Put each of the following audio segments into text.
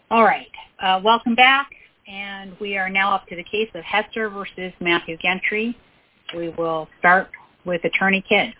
All right. Welcome back. And we are now up to the case of Hester versus Matthew Gentry. We will start with Attorney Kidd.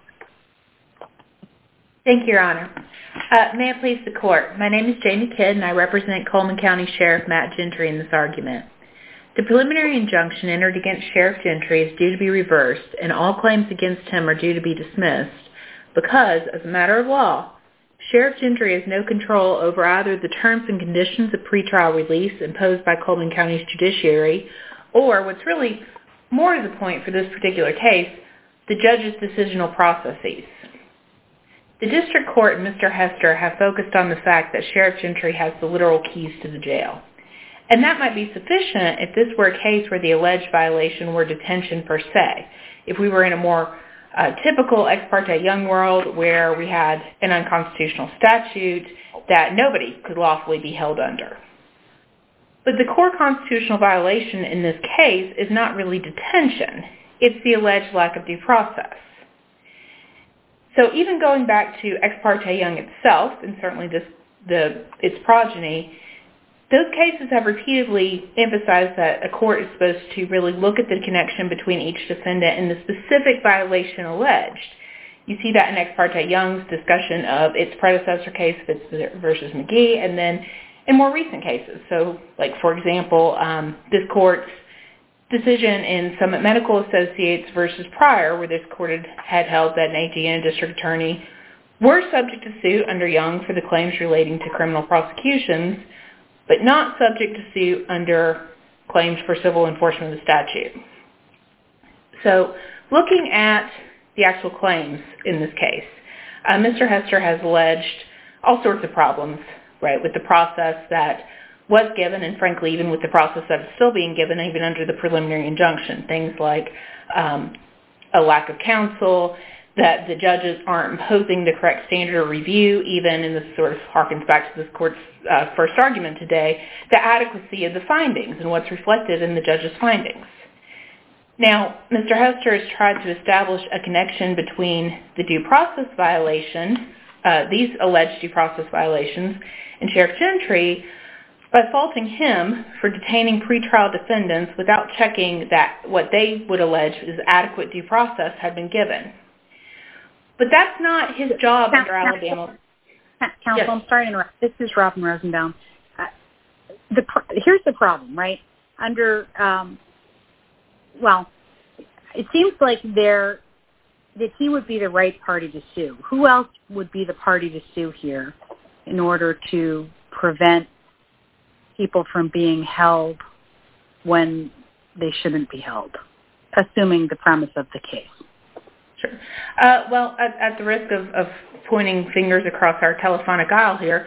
Thank you, Your Honor. May it please the Court. My name is Jamie Kidd, and I represent Coleman County Sheriff Matt Gentry in this argument. The preliminary injunction entered against Sheriff Gentry is due to be reversed, and all claims against him are due to be dismissed because, as a matter of law, Sheriff Gentry has no control over either the terms and conditions of pretrial release imposed by Coleman County's judiciary or, what's really more to the point for this particular case, the judge's decisional processes. The district court and Mr. Hester have focused on the fact that Sheriff Gentry has the literal keys to the jail. And that might be sufficient if this were a case where the alleged violation were detention per se. If we were in a more typical Ex parte Young world where we had an unconstitutional statute that nobody could lawfully be held under. But the core constitutional violation in this case is not really detention. It's the alleged lack of due process. So even going back to Ex parte Young itself, and certainly its progeny, those cases have repeatedly emphasized that a court is supposed to really look at the connection between each defendant and the specific violation alleged. You see that in Ex parte Young's discussion of its predecessor case, Fitz versus McGee, and then in more recent cases. So, like, for example, this court's decision in Summit Medical Associates versus Pryor, where this court had held that an AG and a district attorney were subject to suit under Young for the claims relating to criminal prosecutions, but not subject to suit under claims for civil enforcement of the statute. So looking at the actual claims in this case, Mr. Hester has alleged all sorts of problems, right, with the process that was given, and frankly, even with the process that is still being given, even under the preliminary injunction. Things like a lack of counsel, that the judges aren't imposing the correct standard of review, even, and this sort of harkens back to this court's first argument today, the adequacy of the findings and what's reflected in the judge's findings. Now, Mr. Hester has tried to establish a connection between the due process violation, these alleged due process violations, and Sheriff Gentry by faulting him for detaining pretrial defendants without checking that what they would allege is adequate due process had been given. But that's not his job under Alabama. Counsel, yes. I'm sorry to interrupt. This is Robin Rosenbaum. Here's the problem, right? It seems like that he would be the right party to sue. Who else would be the party to sue here in order to prevent people from being held when they shouldn't be held, assuming the premise of the case? Sure. Well, at the risk of pointing fingers across our telephonic aisle here,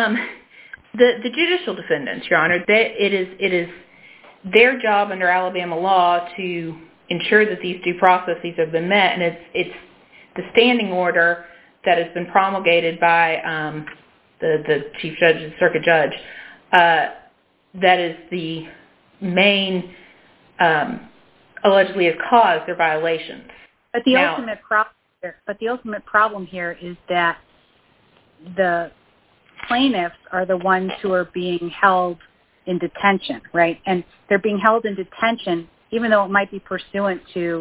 the judicial defendants, Your Honor, it is their job under Alabama law to ensure that these due processes have been met, and it's the standing order that has been promulgated by the chief judge and circuit judge that is the main, allegedly has caused their violations. But the ultimate problem here is that the plaintiffs are the ones who are being held in detention, right? And they're being held in detention even though it might be pursuant to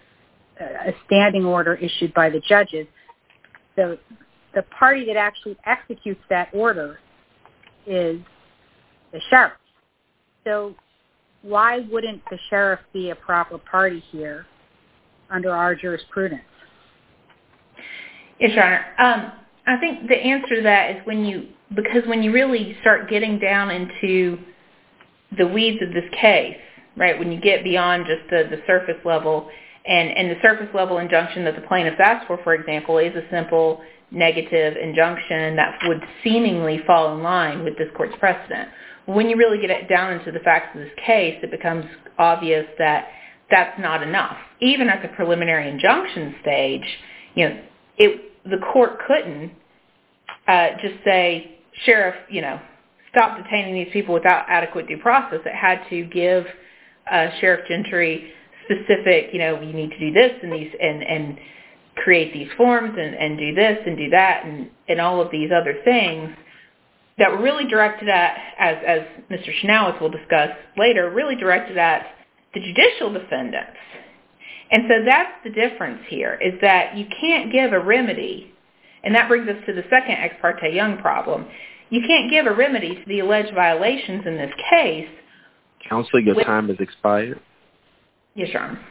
a standing order issued by the judges. The party that actually executes that order is the sheriff. So why wouldn't the sheriff be a proper party here under our jurisprudence? Yes, Your Honor. I think the answer to that is because when you really start getting down into the weeds of this case, right, when you get beyond just the surface level, and the surface level injunction that the plaintiffs asked for example, is a simple negative injunction that would seemingly fall in line with this court's precedent. When you really get down into the facts of this case, it becomes obvious that that's not enough. Even at the preliminary injunction stage, the court couldn't just say, Sheriff, stop detaining these people without adequate due process. It had to give Sheriff Gentry specific, you need to do this and create these forms and do this and do that and all of these other things that were really directed at, as Mr. Chenoweth will discuss later, really directed at the judicial defendants. And so that's the difference here, is that you can't give a remedy, and that brings us to the second Ex parte Young problem. You can't give a remedy to the alleged violations in this case. Counsel, your time has expired. Yes, Your Honor.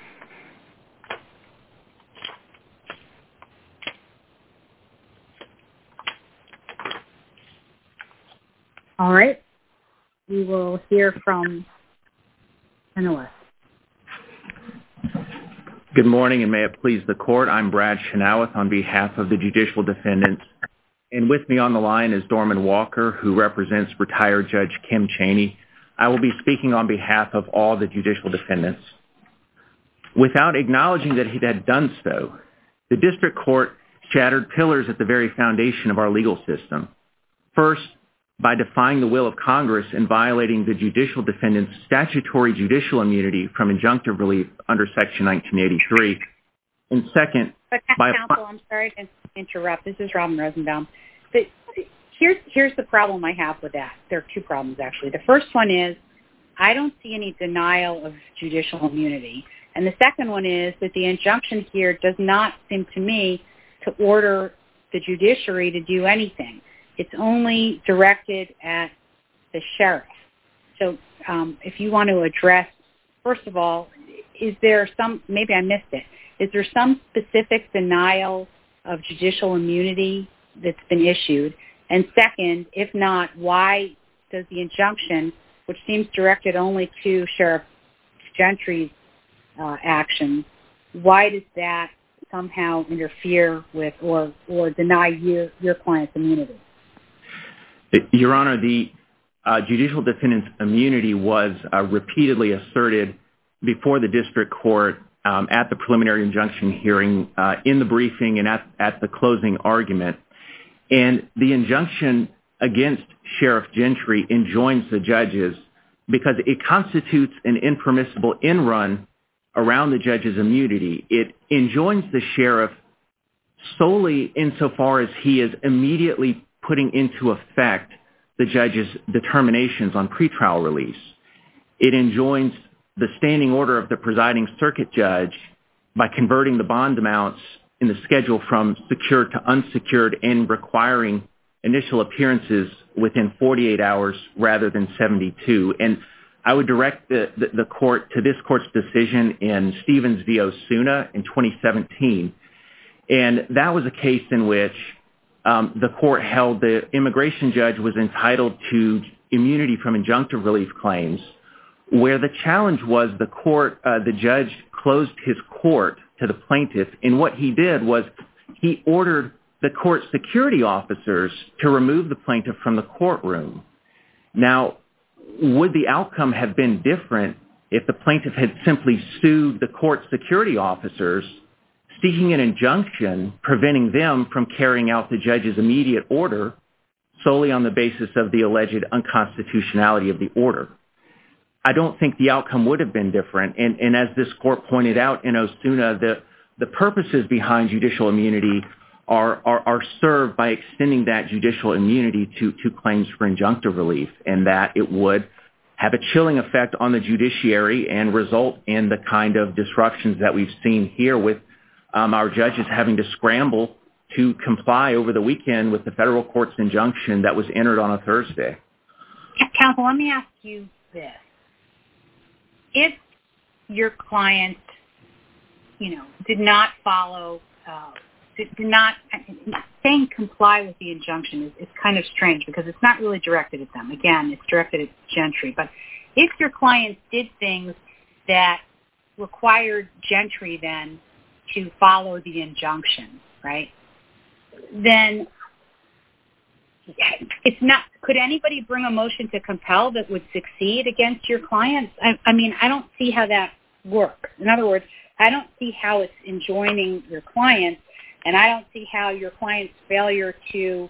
All right. We will hear from Chenoweth. Good morning, and may it please the court. I'm Brad Chenoweth on behalf of the judicial defendants. And with me on the line is Dorman Walker, who represents retired Judge Kim Chaney. I will be speaking on behalf of all the judicial defendants. Without acknowledging that he had done so, the district court shattered pillars at the very foundation of our legal system. First, by defying the will of Congress and violating the judicial defendant's statutory judicial immunity from injunctive relief under Section 1983. And second, by... Counsel, I'm sorry to interrupt. This is Robin Rosenbaum. Here's the problem I have with that. There are two problems, actually. The first one is I don't see any denial of judicial immunity. And the second one is that the injunction here does not seem to me to order the judiciary to do anything. It's only directed at the sheriff. So if you want to address, first of all, is there some, maybe I missed it, is there some specific denial of judicial immunity that's been issued? And second, if not, why does the injunction, which seems directed only to Sheriff Gentry's actions, why does that somehow interfere with or deny your client's immunity? Your Honor, the judicial defendant's immunity was repeatedly asserted before the district court at the preliminary injunction hearing, in the briefing, and at the closing argument. And the injunction against Sheriff Gentry enjoins the judges because it constitutes an impermissible in-run around the judge's immunity. It enjoins the sheriff solely insofar as he is immediately putting into effect the judge's determinations on pretrial release. It enjoins the standing order of the presiding circuit judge by converting the bond amounts in the schedule from secured to unsecured and requiring initial appearances within 48 hours rather than 72. And I would direct the court to this court's decision in Stevens v. Osuna in 2017. And that was a case in which the court held the immigration judge was entitled to immunity from injunctive relief claims, where the challenge was the judge closed his court to the plaintiff, and what he did was he ordered the court security officers to remove the plaintiff from the courtroom. Now, would the outcome have been different if the plaintiff had simply sued the court security officers, seeking an injunction preventing them from carrying out the judge's immediate order solely on the basis of the alleged unconstitutionality of the order? I don't think the outcome would have been different. And as this court pointed out in Osuna, the purposes behind judicial immunity are served by extending that judicial immunity to claims for injunctive relief, and that it would have a chilling effect on the judiciary and result in the kind of disruptions that we've seen here with our judges having to scramble to comply over the weekend with the federal court's injunction that was entered on a Thursday. Counsel, let me ask you this. If your client, did not follow, saying comply with the injunction is kind of strange because it's not really directed at them. Again, it's directed at Gentry. But if your client did things that required Gentry then to follow the injunction, right, then it's not, could anybody bring a motion to compel that would succeed against your clients? I mean, I don't see how that works. In other words, I don't see how it's enjoining your clients, and I don't see how your client's failure to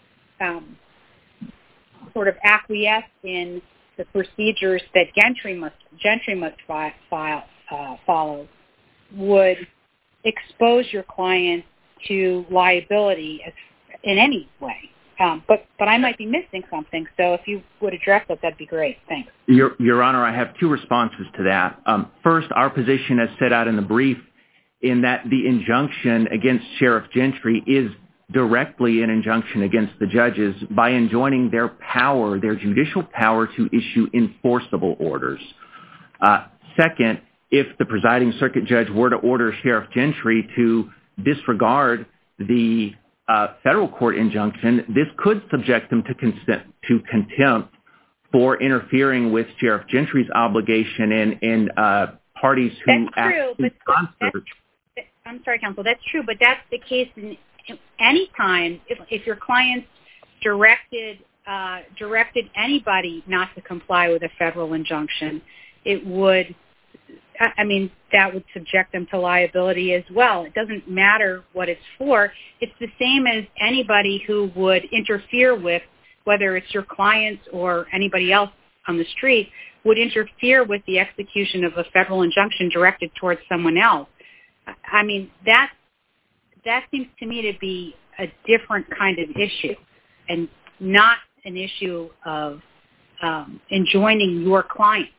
sort of acquiesce in the procedures that Gentry must follow would expose your client to liability in any way. But I might be missing something. So if you would address that, that'd be great. Thanks. Your Honor, I have two responses to that. First, our position as set out in the brief in that the injunction against Sheriff Gentry is directly an injunction against the judges by enjoining their power, their judicial power to issue enforceable orders. Second, if the presiding circuit judge were to order Sheriff Gentry to disregard the federal court injunction, this could subject them to contempt for interfering with Sheriff Gentry's obligation and parties who act in concert. I'm sorry, counsel. That's true, but that's the case in any time. If your clients directed anybody not to comply with a federal injunction, it would. I mean, that would subject them to liability as well. It doesn't matter what it's for. It's the same as anybody who would interfere with, whether it's your clients or anybody else on the street, would interfere with the execution of a federal injunction directed towards someone else. I mean, that seems to me to be a different kind of issue and not an issue of enjoining your client.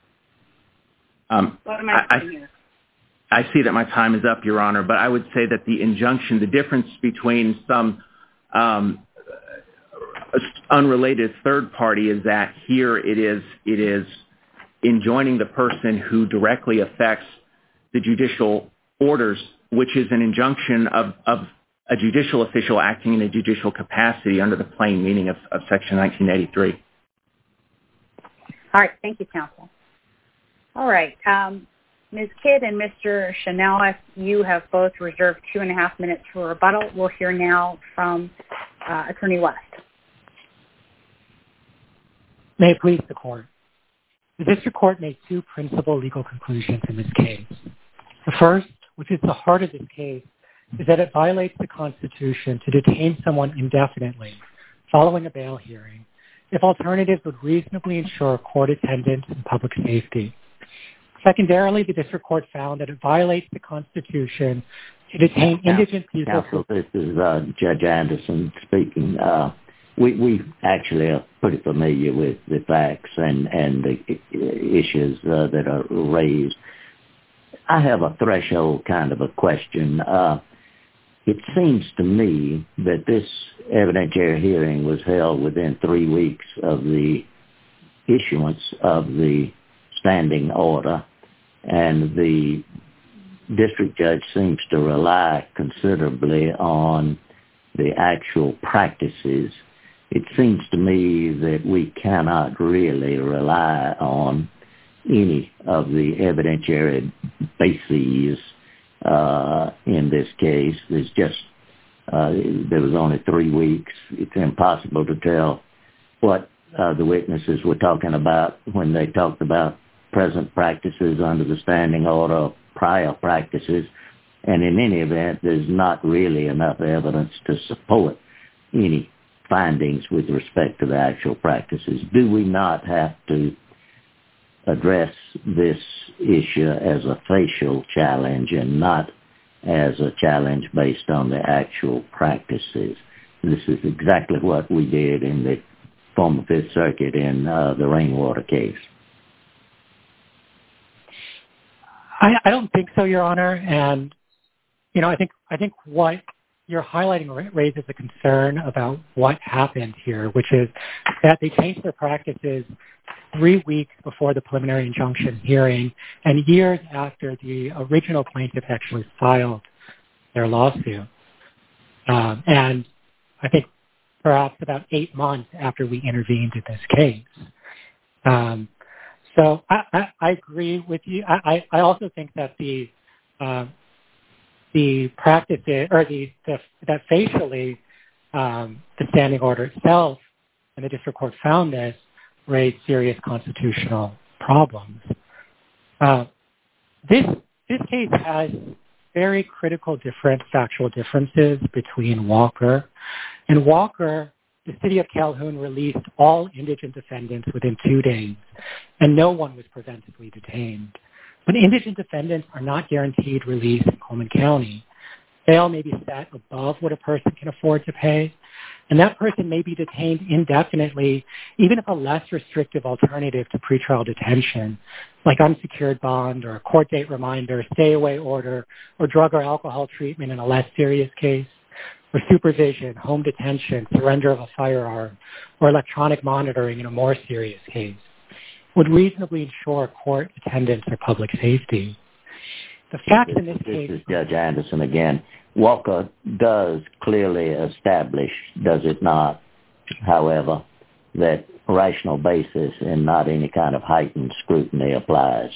What am I saying here? I see that my time is up, Your Honor, but I would say that the injunction, the difference between some unrelated third party is that here it is enjoining the person who directly affects the judicial orders, which is an injunction of a judicial official acting in a judicial capacity under the plain meaning of Section 1983. All right. Thank you, counsel. All right. Ms. Kidd and Mr. Chanelis, you have both reserved 2.5 minutes for rebuttal. We'll hear now from Attorney West. May it please the Court. The District Court made two principal legal conclusions in this case. The first, which is the heart of this case, is that it violates the Constitution to detain someone indefinitely following a bail hearing if alternatives would reasonably ensure court attendance and public safety. Secondarily, the District Court found that it violates the Constitution to detain indigent people. Counsel, this is Judge Anderson speaking. We actually are pretty familiar with the facts and the issues that are raised. I have a threshold kind of a question. It seems to me that this evidentiary hearing was held within 3 weeks of the issuance of the standing order, and the district judge seems to rely considerably on the actual practices. It seems to me that we cannot really rely on any of the evidentiary bases in this case. There's just there was only 3 weeks. It's impossible to tell what the witnesses were talking about when they talked about present practices under the standing order, prior practices, and in any event, there's not really enough evidence to support any findings with respect to the actual practices. Do we not have to address this issue as a facial challenge and not as a challenge based on the actual practices? This is exactly what we did in the former Fifth Circuit in the Rainwater case. I don't think so, Your Honor. And, you know, I think what you're highlighting raises a concern about what happened here, which is that they changed their practices 3 weeks before the preliminary injunction hearing and years after the original plaintiff actually filed their lawsuit. And I think perhaps about 8 months after we intervened in this case. So I agree with you. I also think that the practices, or that facially the standing order itself, and the district court found this, raised serious constitutional problems. This case has very critical factual differences between Walker. In Walker, the city of Calhoun released all indigent defendants within 2 days, and no one was preventively detained. But indigent defendants are not guaranteed release in Coleman County. Bail may be set above what a person can afford to pay, and that person may be detained indefinitely, even if a less restrictive alternative to pretrial detention, like unsecured bond or a court date reminder, stay-away order, or drug or alcohol treatment in a less serious case, or supervision, home detention, surrender of a firearm, or electronic monitoring in a more serious case, would reasonably ensure court attendance or public safety. The fact in this case... This is Judge Anderson again. Walker does clearly establish, does it not, however, that rational basis and not any kind of heightened scrutiny applies?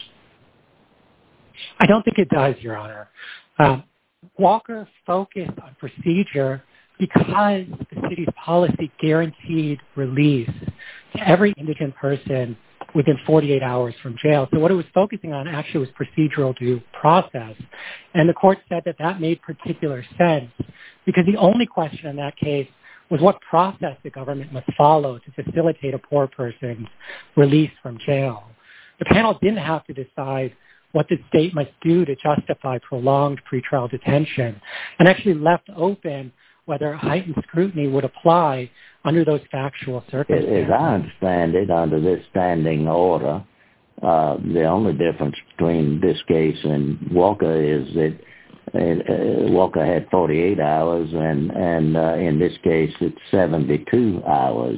I don't think it does, Your Honor. Walker focused on procedure because the city's policy guaranteed release to every indigent person within 48 hours from jail. So what it was focusing on actually was procedural due process. And the court said that that made particular sense because the only question in that case was what process the government must follow to facilitate a poor person's release from jail. The panel didn't have to decide what the state must do to justify prolonged pretrial detention and actually left open whether heightened scrutiny would apply under those factual circumstances. As I understand it, under this standing order, the only difference between this case and Walker is that Walker had 48 hours, and in this case, it's 72 hours.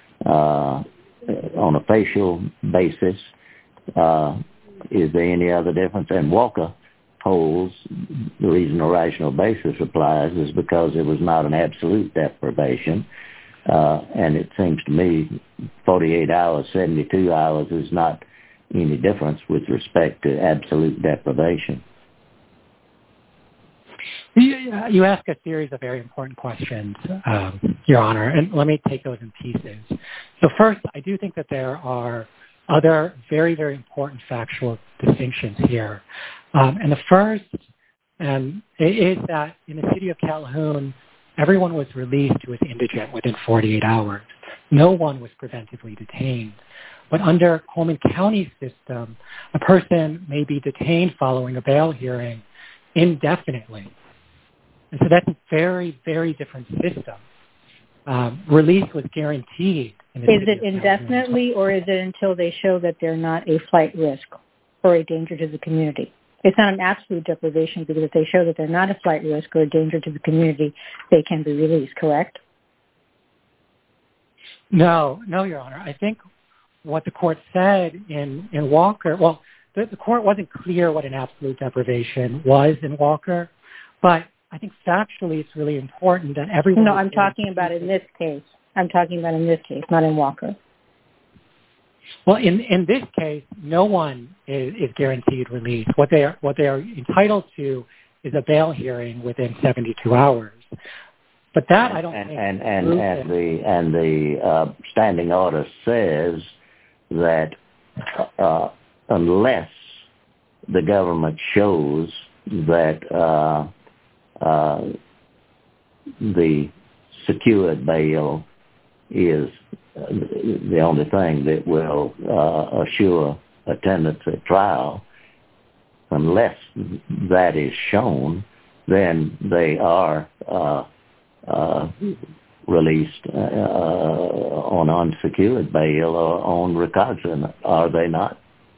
On a facial basis, is there any other difference? And Walker holds the reason a rational basis applies is because it was not an absolute deprivation. And it seems to me 48 hours, 72 hours is not any difference with respect to absolute deprivation. You ask a series of very important questions, Your Honor, and let me take those in pieces. So first, I do think that there are other very, very important factual distinctions here. And the first is that in the city of Calhoun, everyone was released who was indigent within 48 hours. No one was preventively detained. But under Coleman County's system, a person may be detained following a bail hearing indefinitely. And so that's a very, very different system. Release was guaranteed. Is it indefinitely, or is it until they show that they're not a flight risk or a danger to the community? It's not an absolute deprivation because if they show that they're not a flight risk or a danger to the community, they can be released, correct? No, Your Honor. I think what the court said in Walker, well, the court wasn't clear what an absolute deprivation was in Walker, but I think factually it's really important that everyone... No, I'm talking about in this case. I'm talking about in this case, not in Walker. Well, in this case, no one is guaranteed release. What they are entitled to is a bail hearing within 72 hours. But that I don't think... And the standing order says that unless the government shows that the secured bail is the only thing that will assure attendance at trial, unless that is shown, then they are released on unsecured bail or on recognizance, are they not?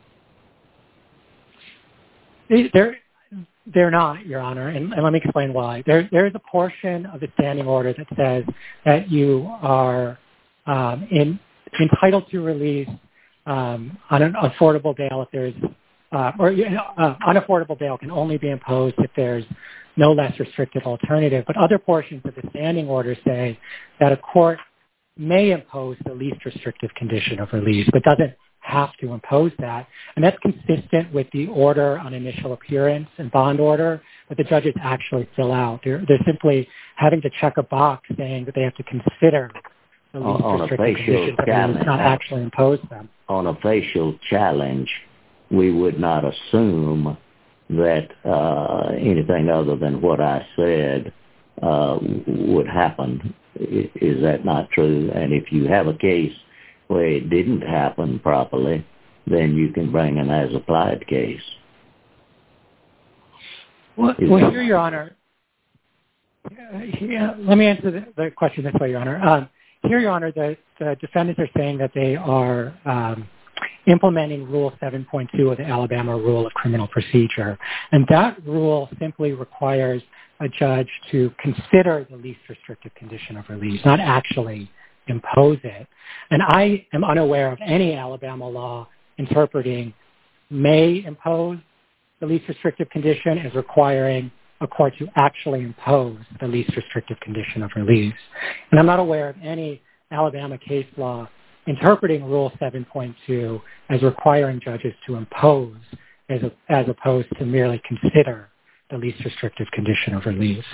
They're not, Your Honor, and let me explain why. There is a portion of the standing order that says that you are entitled to release on an affordable bail if there's unaffordable bail can only be imposed if there's no less restrictive alternative. But other portions of the standing order say that a court may impose the least restrictive condition of release, but doesn't have to impose that. And that's consistent with the order on initial appearance and bond order that the judges actually fill out. They're simply having to check a box saying that they have to consider the least restrictive conditions, but not actually impose them. On a facial challenge, we would not assume that anything other than what I said would happen. Is that not true? And if you have a case where it didn't happen properly, then you can bring an as-applied case. Well, here, Your Honor, Let me answer the question this way, Your Honor. Here, Your Honor, the defendants are saying that they are implementing Rule 7.2 of the Alabama Rule of Criminal Procedure. And that rule simply requires a judge to consider the least restrictive condition of release, not actually impose it. And I am unaware of any Alabama law interpreting may impose the least restrictive condition as requiring a court to actually impose the least restrictive condition of release. And I'm not aware of any Alabama case law interpreting Rule 7.2 as requiring judges to impose as opposed to merely consider the least restrictive condition of release.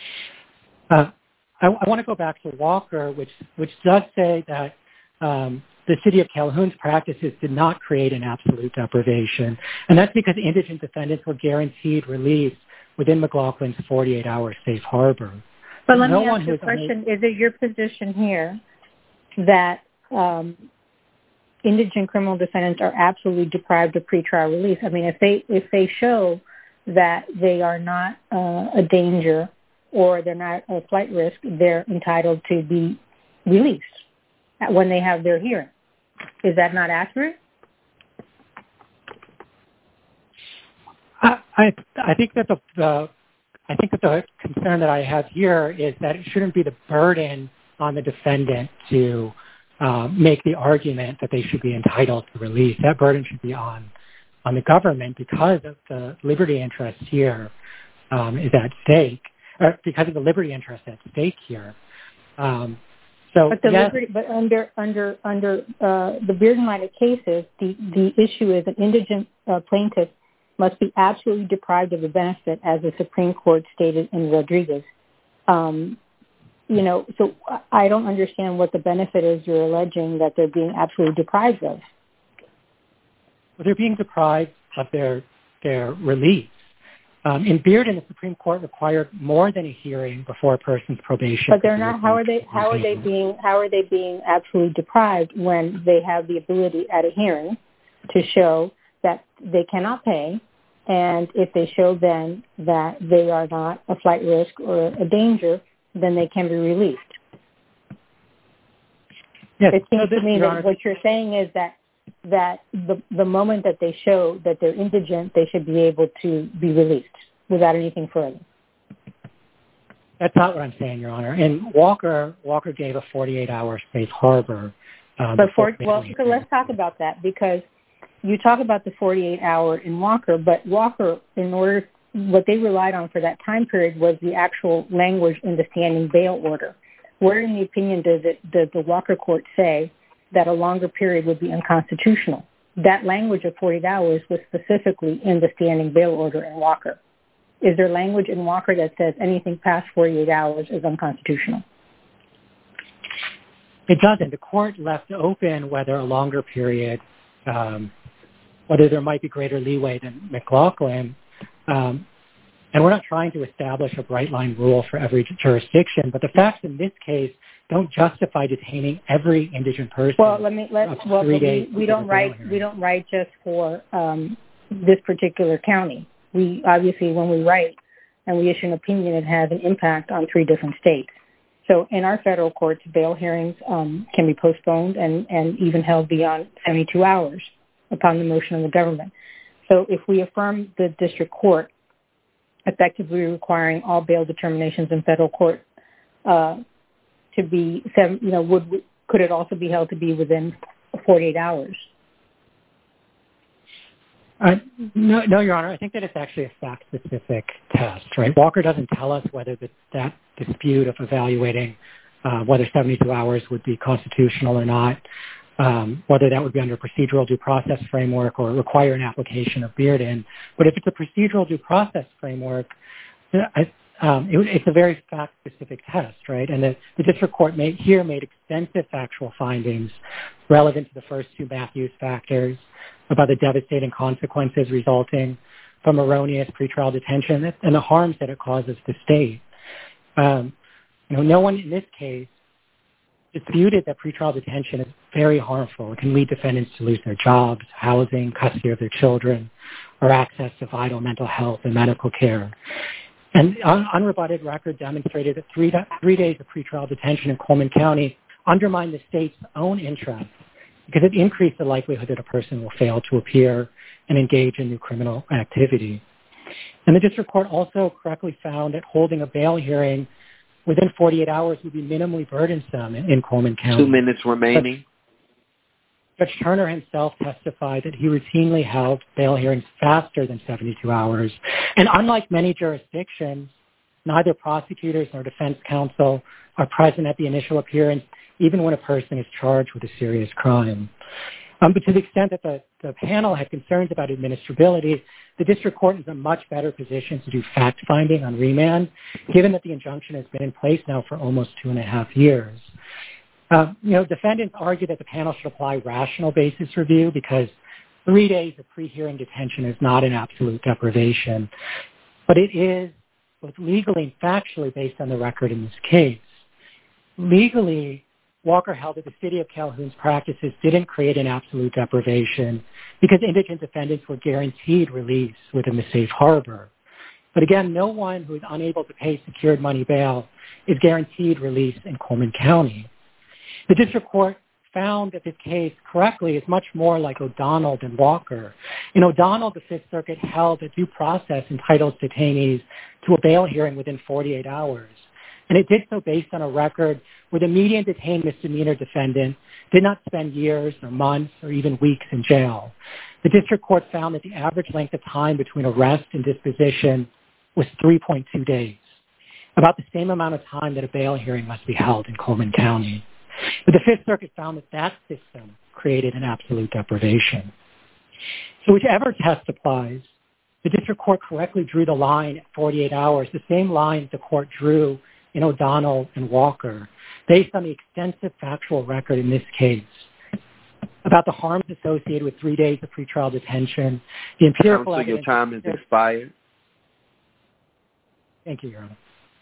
I want to go back to Walker, which does say that the city of Calhoun's practices did not create an absolute deprivation. And that's because indigent defendants were guaranteed release within McLaughlin's 48-hour safe harbor. But let me ask you a question. Is it your position here that indigent criminal defendants are absolutely deprived of pretrial release? I mean, if they show that they are not a danger or they're not a flight risk, they're entitled to be released when they have their hearing. Is that not accurate? I think that the concern that I have here is that it shouldn't be the burden on the defendant to make the argument that they should be entitled to release. That burden should be on the government because of the liberty interest here is at stake, because of the liberty interest at stake here. But under the Bearden line of cases, the issue is an indigent plaintiff must be absolutely deprived of the benefit, as the Supreme Court stated in Rodriguez. So I don't understand what the benefit is you're alleging that they're being absolutely deprived of. Well, they're being deprived of their release. In Bearden, the Supreme Court required more than a hearing before a person's probation. But they're not. How are they being absolutely deprived when they have the ability at a hearing to show that they cannot pay, and if they show then that they are not a flight risk or a danger, then they can be released? Yes. It seems to me that what you're saying is that the moment that they show that they're indigent, they should be able to be released without anything further. That's not what I'm saying, Your Honor. And Walker gave a 48-hour safe harbor. So let's talk about that, because you talk about the 48-hour in Walker, but Walker, what they relied on for that time period was the actual language in the standing bail order. Where in the opinion does the Walker court say that a longer period would be unconstitutional? That language of 48 hours was specifically in the standing bail order in Walker. Is there language in Walker that says anything past 48 hours is unconstitutional? It doesn't. The court left open whether a longer period, whether there might be greater leeway than McLaughlin. And we're not trying to establish a bright line rule for every jurisdiction, but the facts in this case don't justify detaining every indigent person. We don't write just for this particular county. We obviously, when we write and we issue an opinion, it has an impact on 3 different states. So in our federal courts, bail hearings can be postponed and even held beyond 72 hours upon the motion of the government. So if we affirm the district court effectively requiring all bail determinations in federal court to be, could it also be held to be within 48 hours? No, Your Honor. I think that it's actually a fact-specific test, right? Walker doesn't tell us whether that dispute of evaluating whether 72 hours would be constitutional or not, whether that would be under procedural due process framework or require an application of Bearden. But if it's a procedural due process framework, it's a very fact-specific test, right? And the district court made extensive factual findings relevant to the first 2 Matthews factors about the devastating consequences resulting from erroneous pretrial detention and the harms that it causes the state. No one in this case disputed that pretrial detention is very harmful. It can lead defendants to lose their jobs, housing, custody of their children, or access to vital mental health and medical care. And unrebutted record demonstrated that 3 days of pretrial detention in Coleman County undermined the state's own interest because it increased the likelihood that a person will fail to appear and engage in new criminal activity. And the district court also correctly found that holding a bail hearing within 48 hours would be minimally burdensome in Coleman County. 2 minutes remaining. Judge Turner himself testified that he routinely held bail hearings faster than 72 hours. And unlike many jurisdictions, neither prosecutors nor defense counsel are present at the initial appearance, even when a person is charged with a serious crime. But to the extent that the panel had concerns about administrability, the district court is in a much better position to do fact-finding on remand, given that the injunction has been in place now for almost 2.5 years. Defendants argue that the panel should apply rational basis review because 3 days of pre-hearing detention is not an absolute deprivation. But it is both legally and factually based on the record in this case. Legally, Walker held that the city of Calhoun's practices didn't create an absolute deprivation because indigent defendants were guaranteed release within the safe harbor. But again, no one who is unable to pay secured money bail is guaranteed release in Coleman County. The district court found that this case correctly is much more like O'Donnell than Walker. In O'Donnell, the Fifth Circuit held that due process entitles detainees to a bail hearing within 48 hours. And it did so based on a record where the median detained misdemeanor defendant did not spend years or months or even weeks in jail. The district court found that the average length of time between arrest and disposition was 3.2 days, about the same amount of time that a bail hearing must be held in Coleman County. But the Fifth Circuit found that system created an absolute deprivation. So whichever test applies, the district court correctly drew the line at 48 hours, the same line the court drew in O'Donnell and Walker, based on the extensive factual record in this case about the harms associated with 3 days of pretrial detention, the empirical evidence. Your time has expired. Thank you, Your Honor.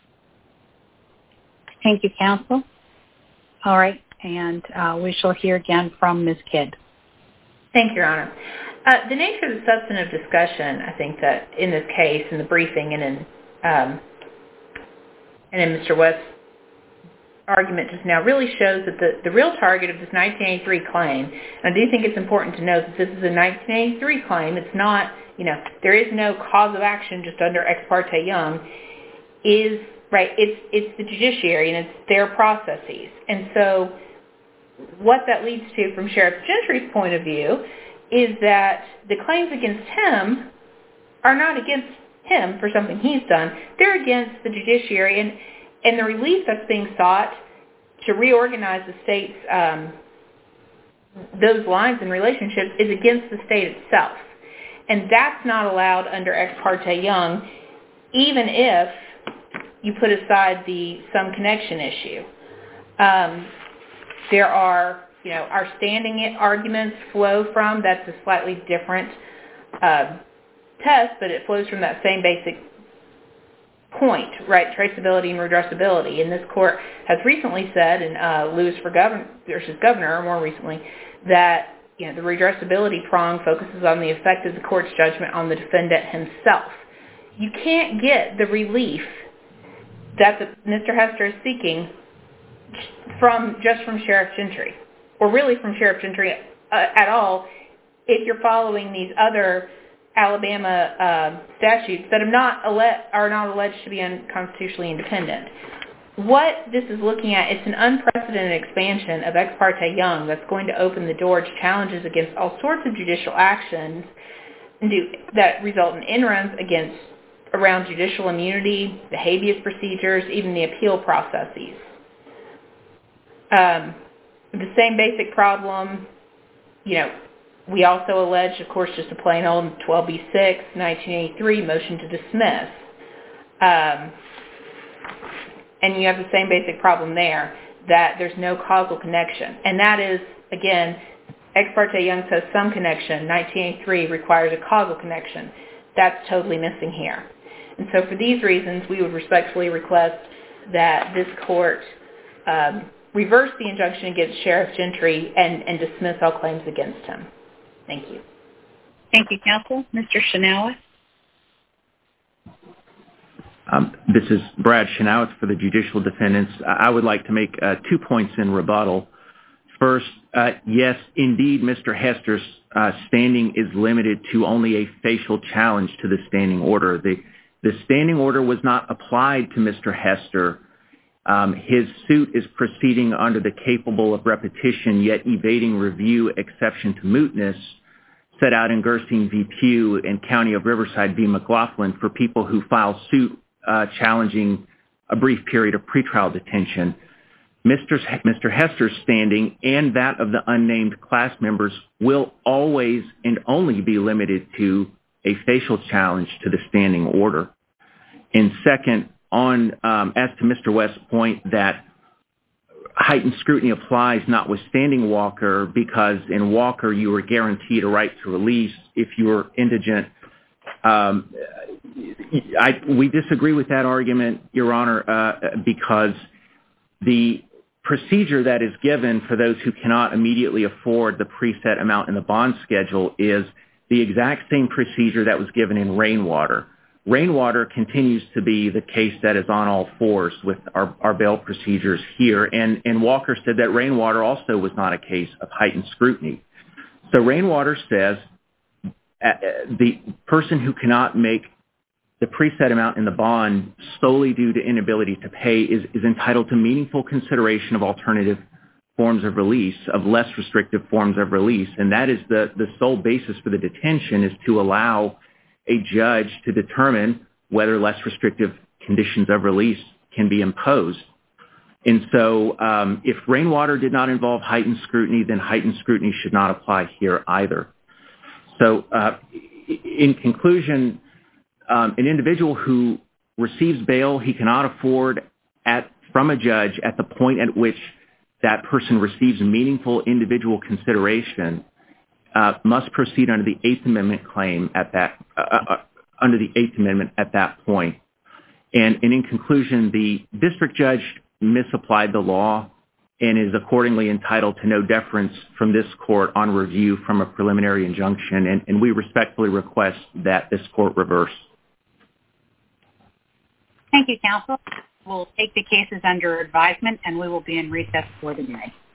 Thank you, counsel. All right, and we shall hear again from Ms. Kidd. Thank you, Your Honor. The nature of the substantive discussion, I think that in this case, in the briefing and in Mr. West's argument just now, really shows that the real target of this 1983 claim, and I do think it's important to note that this is a 1983 claim. It's not, there is no cause of action just under Ex parte Young, is, right, it's the judiciary and it's their processes. And so what that leads to from Sheriff Gentry's point of view is that the claims against him are not against him for something he's done. They're against the judiciary, and the relief that's being sought to reorganize the state's, those lines and relationships is against the state itself. And that's not allowed under Ex parte Young, even if you put aside the some connection issue. There are, our standing arguments flow from, that's a slightly different test, but it flows from that same basic point, right, traceability and redressability. And this court has recently said in Lewis versus Governor, more recently, that the redressability prong focuses on the effect of the court's judgment on the defendant himself. You can't get the relief that Mr. Hester is seeking from Sheriff Gentry, or really from Sheriff Gentry at all, if you're following these other Alabama statutes that are not alleged to be unconstitutionally independent. What this is looking at, it's an unprecedented expansion of Ex parte Young that's going to open the door to challenges against all sorts of judicial actions that result in in-runs around judicial immunity, the habeas procedures, even the appeal processes. The same basic problem, we also allege, of course, just a plain old 12b6, 1983 motion to dismiss. And you have the same basic problem there, that there's no causal connection. And that is, again, Ex parte Young says some connection. 1983 requires a causal connection. That's totally missing here. And so for these reasons, we would respectfully request that this court reverse the injunction against Sheriff Gentry and dismiss all claims against him. Thank you. Thank you, counsel. Mr. Shinawa? This is Brad Chenoweth for the Judicial Defendants. I would like to make 2 points in rebuttal. First, yes, indeed, Mr. Hester's standing is limited to only a facial challenge to the standing order. The standing order was not applied to Mr. Hester. His suit is proceeding under the capable of repetition yet evading review exception to mootness set out in Gerstein v. Pugh and County of Riverside v. McLaughlin for people who file suit challenging a brief period of pretrial detention. Mr. Hester's standing and that of the unnamed class members will always and only be limited to a facial challenge to the standing order. And second, as to Mr. West's point that heightened scrutiny applies notwithstanding Walker, because in Walker you were guaranteed a right to release if you were indigent. We disagree with that argument, Your Honor, because the procedure that is given for those who cannot immediately afford the preset amount in the bond schedule is the exact same procedure that was given in Rainwater. Rainwater continues to be the case that is on all fours with our bail procedures here, and Walker said that Rainwater also was not a case of heightened scrutiny. So Rainwater says the person who cannot make the preset amount in the bond solely due to inability to pay is entitled to meaningful consideration of alternative forms of release, of less restrictive forms of release, and that is the sole basis for the detention, is to allow a judge to determine whether less restrictive conditions of release can be imposed. And so if Rainwater did not involve heightened scrutiny, then heightened scrutiny should not apply here either. So in conclusion, an individual who receives bail he cannot afford from a judge at the point at which that person receives meaningful individual consideration must proceed under the Eighth Amendment claim at that point. And in conclusion, the district judge misapplied the law and is accordingly entitled to no deference from this court on review from a preliminary injunction, and we respectfully request that this court reverse. Thank you, counsel. We'll take the cases under advisement, and we will be in recess for the day.